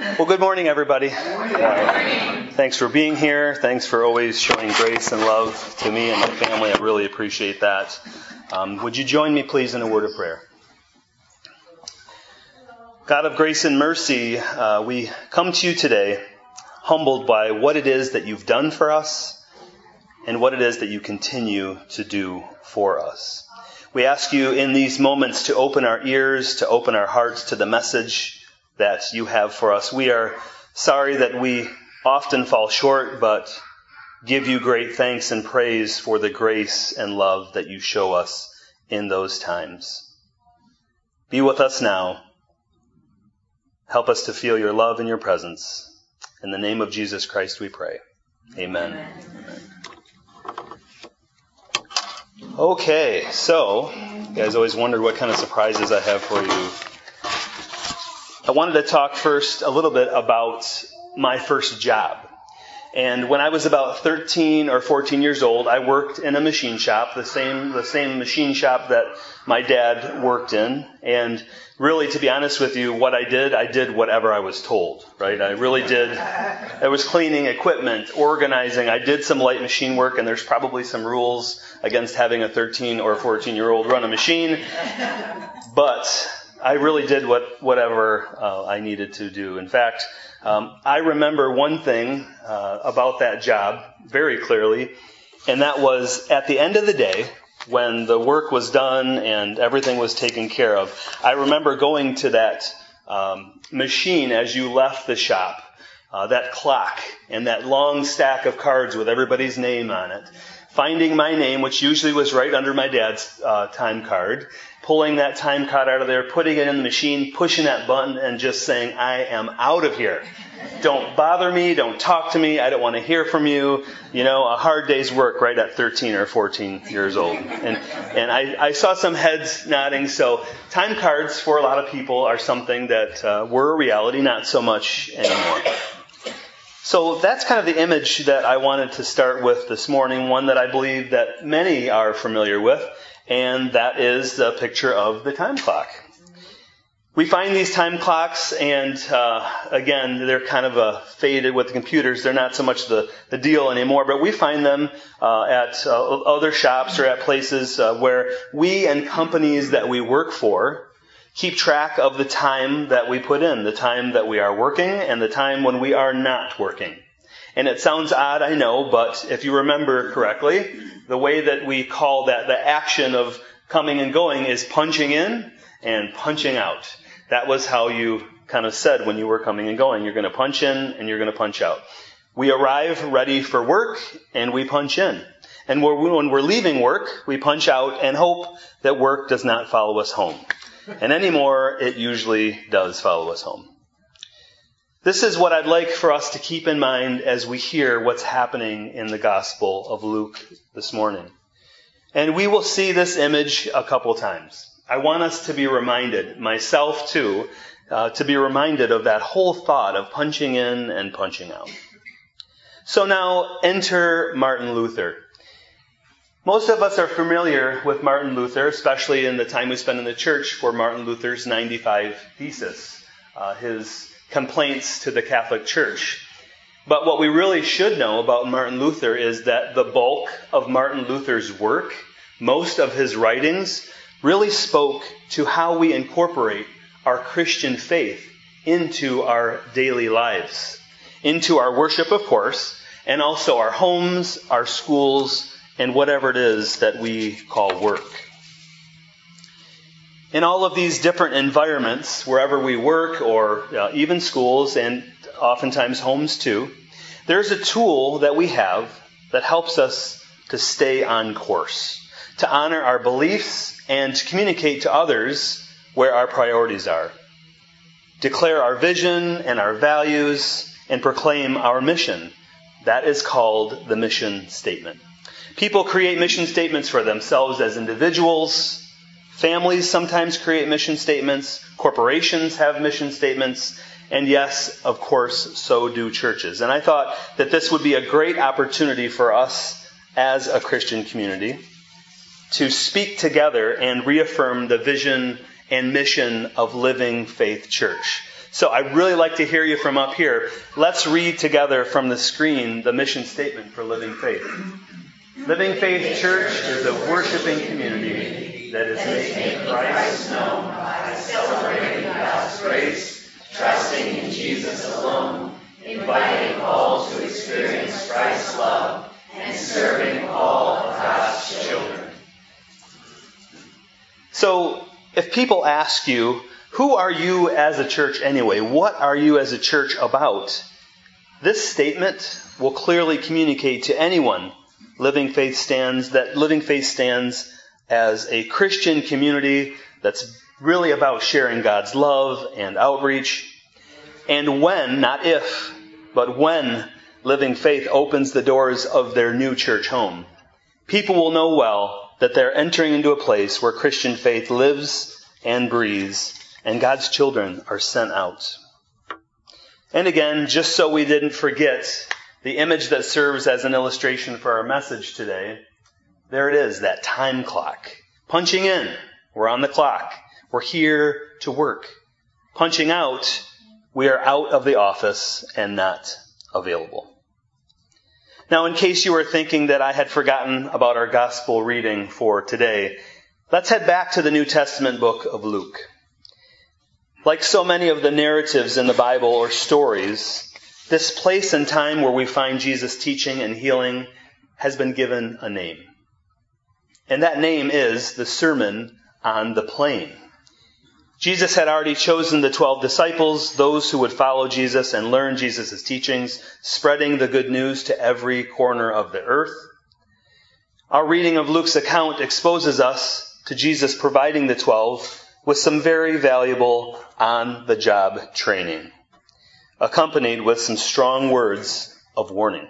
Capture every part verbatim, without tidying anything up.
Well, good morning, everybody. Good morning. Thanks for being here. Thanks for always showing grace and love to me and my family. I really appreciate that. Um, would you join me, please, in a word of prayer? God of grace and mercy, uh, we come to you today humbled by what it is that you've done for us and what it is that you continue to do for us. We ask you in these moments to open our ears, to open our hearts to the message that you have for us. We are sorry that we often fall short, but give you great thanks and praise for the grace and love that you show us in those times. Be with us now. Help us to feel your love and your presence. In the name of Jesus Christ we pray. Amen. Amen. Okay, so you guys always wondered what kind of surprises I have for you. I wanted to talk first a little bit about my first job. And when I was about thirteen or fourteen years old, I worked in a machine shop, the same the same machine shop that my dad worked in. And really, to be honest with you, what I did, I did whatever I was told, right? I really did. I was cleaning equipment, organizing. I did some light machine work, and there's probably some rules against having a thirteen or fourteen-year-old run a machine. But I really did what whatever uh, I needed to do. In fact, um, I remember one thing uh, about that job very clearly, and that was at the end of the day, when the work was done and everything was taken care of, I remember going to that um, machine as you left the shop, uh, that clock and that long stack of cards with everybody's name on it, finding my name, which usually was right under my dad's uh, time card, pulling that time card out of there, putting it in the machine, pushing that button, and just saying, I am out of here. Don't bother me. Don't talk to me. I don't want to hear from you. You know, a hard day's work right at thirteen or fourteen years old. And and I, I saw some heads nodding. So time cards for a lot of people are something that uh, were a reality, not so much anymore. So that's kind of the image that I wanted to start with this morning, one that I believe that many are familiar with, and that is the picture of the time clock. We find these time clocks, and uh, again, they're kind of uh, faded with the computers. They're not so much the, the deal anymore, but we find them uh, at uh, other shops or at places uh, where we and companies that we work for keep track of the time that we put in, the time that we are working, and the time when we are not working. And it sounds odd, I know, but if you remember correctly, the way that we call that the action of coming and going is punching in and punching out. That was how you kind of said when you were coming and going. You're going to punch in and you're going to punch out. We arrive ready for work and we punch in. And when we're leaving work, we punch out and hope that work does not follow us home. And anymore, it usually does follow us home. This is what I'd like for us to keep in mind as we hear what's happening in the Gospel of Luke this morning. And we will see this image a couple times. I want us to be reminded, myself too, uh, to be reminded of that whole thought of punching in and punching out. So now, enter Martin Luther. Most of us are familiar with Martin Luther, especially in the time we spend in the church for Martin Luther's ninety-five Thesis, uh, his complaints to the Catholic Church. But what we really should know about Martin Luther is that the bulk of Martin Luther's work, most of his writings, really spoke to how we incorporate our Christian faith into our daily lives, into our worship, of course, and also our homes, our schools, and whatever it is that we call work. In all of these different environments, wherever we work, or uh, even schools, and oftentimes homes too, there's a tool that we have that helps us to stay on course, to honor our beliefs, and to communicate to others where our priorities are. Declare our vision and our values, and proclaim our mission. That is called the mission statement. People create mission statements for themselves as individuals. Families sometimes create mission statements. Corporations have mission statements. And yes, of course, so do churches. And I thought that this would be a great opportunity for us as a Christian community to speak together and reaffirm the vision and mission of Living Faith Church. So I'd really like to hear you from up here. Let's read together from the screen the mission statement for Living Faith. Living Faith Church is a worshiping community that is making Christ known by celebrating God's grace, trusting in Jesus alone, inviting all to experience Christ's love, and serving all of God's children. So, if people ask you, who are you as a church anyway? What are you as a church about? This statement will clearly communicate to anyone Living Faith stands that Living Faith stands as a Christian community that's really about sharing God's love and outreach. And when, not if, but when Living Faith opens the doors of their new church home, people will know well that they're entering into a place where Christian faith lives and breathes, and God's children are sent out. And again, just so we didn't forget the image that serves as an illustration for our message today, there it is, that time clock. Punching in, we're on the clock. We're here to work. Punching out, we are out of the office and not available. Now, in case you were thinking that I had forgotten about our gospel reading for today, let's head back to the New Testament book of Luke. Like so many of the narratives in the Bible or stories, this place and time where we find Jesus teaching and healing has been given a name. And that name is the Sermon on the Plain. Jesus had already chosen the twelve disciples, those who would follow Jesus and learn Jesus' teachings, spreading the good news to every corner of the earth. Our reading of Luke's account exposes us to Jesus providing the twelve with some very valuable on-the-job training, accompanied with some strong words of warning.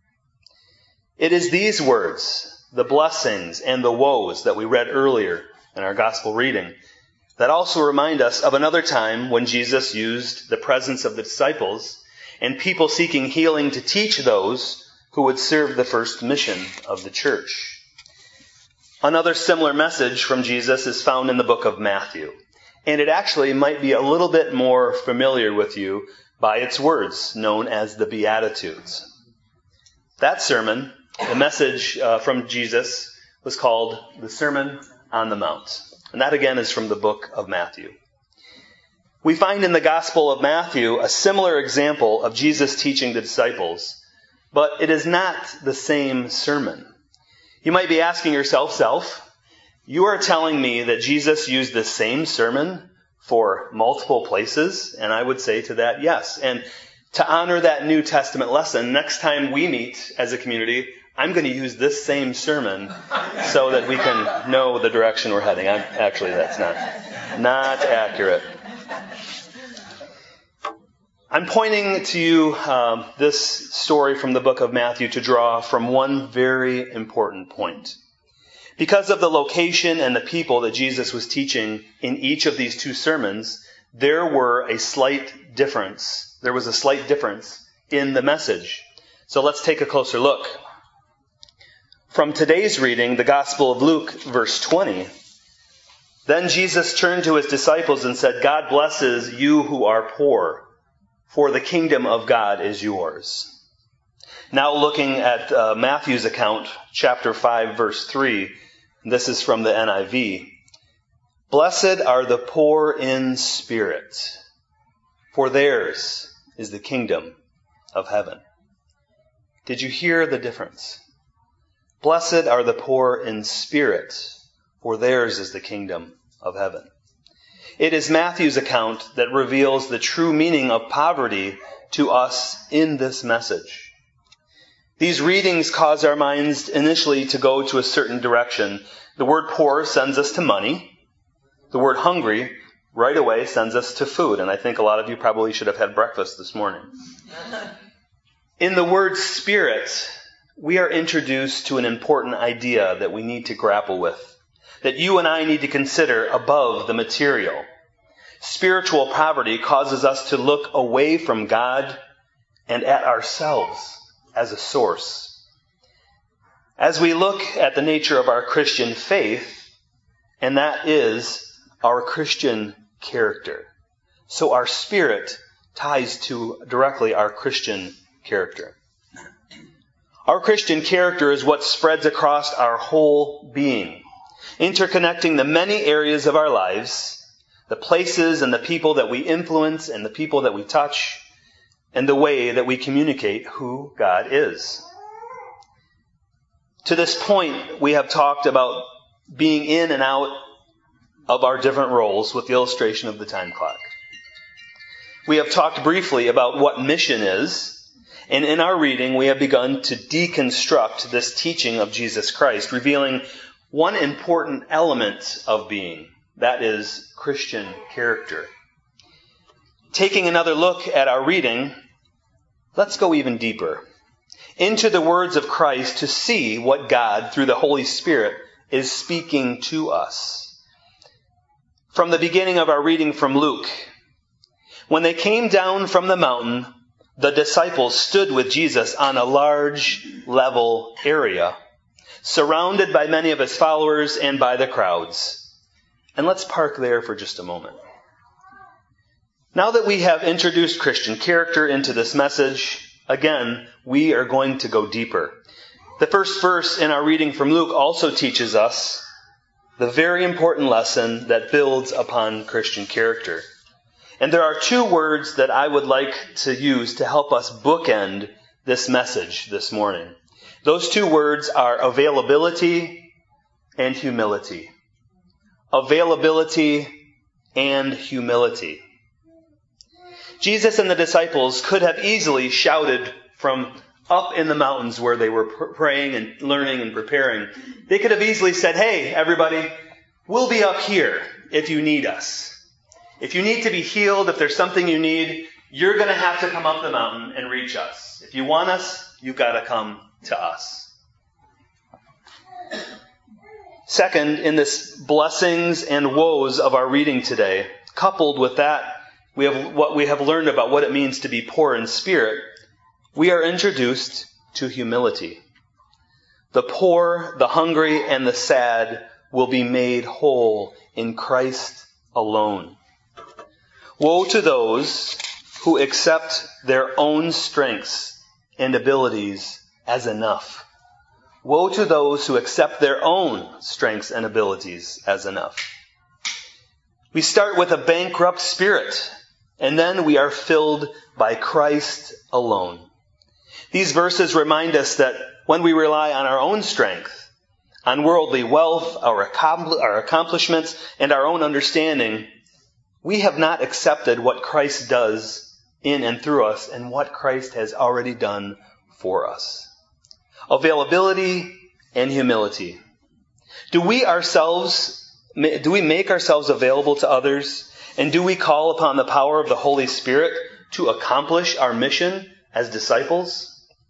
It is these words, the blessings and the woes that we read earlier in our gospel reading, that also remind us of another time when Jesus used the presence of the disciples and people seeking healing to teach those who would serve the first mission of the church. Another similar message from Jesus is found in the book of Matthew, and it actually might be a little bit more familiar with you by its words, known as the Beatitudes. That sermon, the message uh, from Jesus, was called the Sermon on the Mount. And that again is from the book of Matthew. We find in the Gospel of Matthew a similar example of Jesus teaching the disciples, but it is not the same sermon. You might be asking yourself, self, you are telling me that Jesus used the same sermon for multiple places? And I would say to that, yes. And to honor that New Testament lesson, next time we meet as a community, I'm going to use this same sermon so that we can know the direction we're heading. I'm, actually, that's not, not accurate. I'm pointing to you um, this story from the book of Matthew to draw from one very important point. Because of the location and the people that Jesus was teaching in each of these two sermons, there were a slight difference. There was a slight difference in the message. So let's take a closer look. From today's reading, the Gospel of Luke, verse twenty, then Jesus turned to his disciples and said, God blesses you who are poor, for the kingdom of God is yours. Now looking at uh, Matthew's account, chapter five, verse three, this is from the N I V. Blessed are the poor in spirit, for theirs is the kingdom of heaven. Did you hear the difference? Blessed are the poor in spirit, for theirs is the kingdom of heaven. It is Matthew's account that reveals the true meaning of poverty to us in this message. These readings cause our minds initially to go to a certain direction. The word poor sends us to money. The word hungry right away sends us to food. And I think a lot of you probably should have had breakfast this morning. In the word spirit, we are introduced to an important idea that we need to grapple with, that you and I need to consider above the material. Spiritual poverty causes us to look away from God and at ourselves as a source. As we look at the nature of our Christian faith, and that is our Christian character, So our spirit ties to directly our Christian character. Our Christian character is what spreads across our whole being, interconnecting the many areas of our lives, the places and the people that we influence and the people that we touch, and the way that we communicate who God is. To this point, we have talked about being in and out of our different roles with the illustration of the time clock. We have talked briefly about what mission is, and in our reading, we have begun to deconstruct this teaching of Jesus Christ, revealing one important element of being, that is Christian character. Taking another look at our reading, let's go even deeper into the words of Christ to see what God, through the Holy Spirit, is speaking to us. From the beginning of our reading from Luke, when they came down from the mountain, the disciples stood with Jesus on a large, level area, surrounded by many of his followers and by the crowds. And let's park there for just a moment. Now that we have introduced Christian character into this message, again, we are going to go deeper. The first verse in our reading from Luke also teaches us the very important lesson that builds upon Christian character. And there are two words that I would like to use to help us bookend this message this morning. Those two words are availability and humility. Availability and humility. Jesus and the disciples could have easily shouted from up in the mountains where they were pr- praying and learning and preparing. They could have easily said, "Hey, everybody, we'll be up here if you need us. If you need to be healed, if there's something you need, you're going to have to come up the mountain and reach us. If you want us, you've got to come to us." Second, in this blessings and woes of our reading today, coupled with that, we have what we have learned about what it means to be poor in spirit, we are introduced to humility. The poor, the hungry, and the sad will be made whole in Christ alone. Woe to those who accept their own strengths and abilities as enough. Woe to those who accept their own strengths and abilities as enough. We start with a bankrupt spirit, and then we are filled by Christ alone. These verses remind us that when we rely on our own strength, on worldly wealth, our accomplishments, and our own understanding, we have not accepted what Christ does in and through us and what Christ has already done for us. Availability and humility. Do we ourselves, do we make ourselves available to others? And do we call upon the power of the Holy Spirit to accomplish our mission as disciples?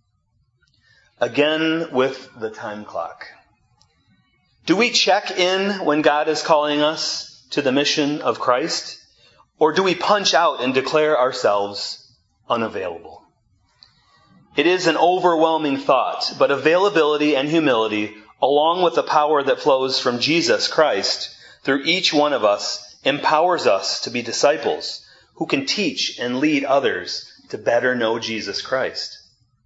Again, with the time clock. Do we check in when God is calling us to the mission of Christ? Or do we punch out and declare ourselves unavailable? It is an overwhelming thought, but availability and humility, along with the power that flows from Jesus Christ through each one of us, empowers us to be disciples who can teach and lead others to better know Jesus Christ.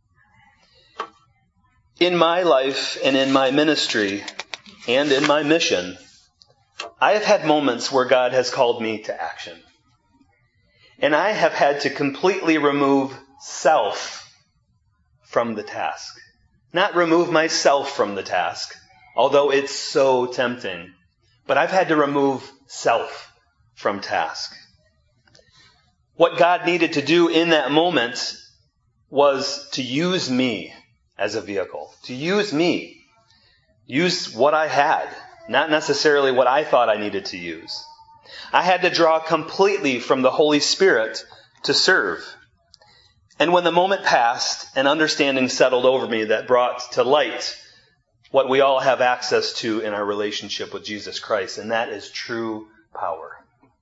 In my life and in my ministry and in my mission, I have had moments where God has called me to action. And I have had to completely remove self from the task. Not remove myself from the task, although it's so tempting. But I've had to remove self from task. What God needed to do in that moment was to use me as a vehicle. To use me. Use what I had, not necessarily what I thought I needed to use. I had to draw completely from the Holy Spirit to serve. And when the moment passed, an understanding settled over me that brought to light what we all have access to in our relationship with Jesus Christ, and that is true power.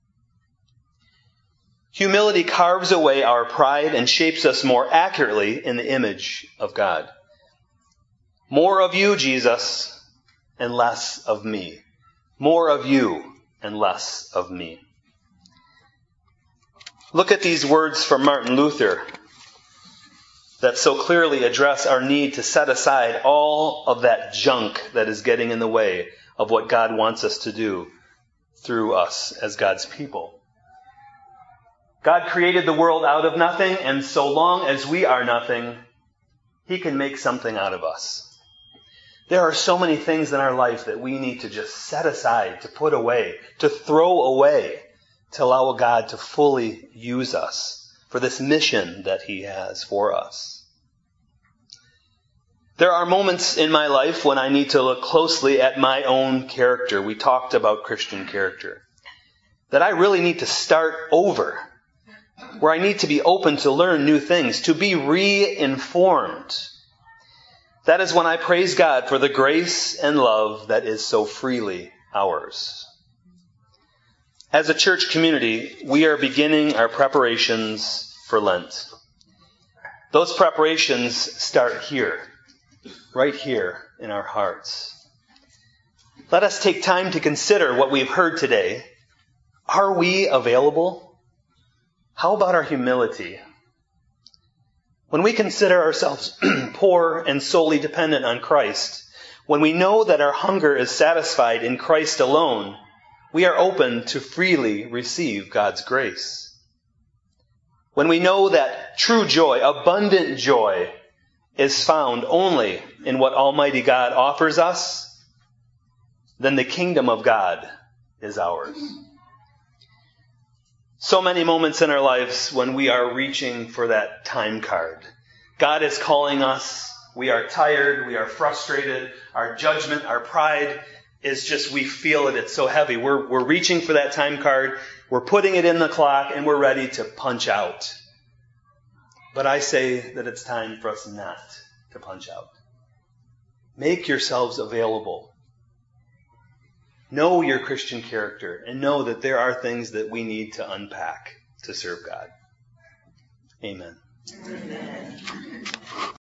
Humility carves away our pride and shapes us more accurately in the image of God. More of you, Jesus, and less of me. More of you and less of me. Look at these words from Martin Luther that so clearly address our need to set aside all of that junk that is getting in the way of what God wants us to do through us as God's people. God created the world out of nothing, and so long as we are nothing, He can make something out of us. There are so many things in our life that we need to just set aside, to put away, to throw away, to allow God to fully use us for this mission that He has for us. There are moments in my life when I need to look closely at my own character. We talked about Christian character. That I really need to start over. Where I need to be open to learn new things, to be re-informed. That is when I praise God for the grace and love that is so freely ours. As a church community, we are beginning our preparations for Lent. Those preparations start here, right here in our hearts. Let us take time to consider what we've heard today. Are we available? How about our humility? When we consider ourselves poor and solely dependent on Christ, when we know that our hunger is satisfied in Christ alone, we are open to freely receive God's grace. When we know that true joy, abundant joy, is found only in what Almighty God offers us, then the kingdom of God is ours. So many moments in our lives when we are reaching for that time card. God is calling us. We are tired. We are frustrated. Our judgment, our pride is just, we feel it. It's so heavy. We're, we're reaching for that time card. We're putting it in the clock and we're ready to punch out. But I say that it's time for us not to punch out. Make yourselves available. Know your Christian character and know that there are things that we need to unpack to serve God. Amen. Amen.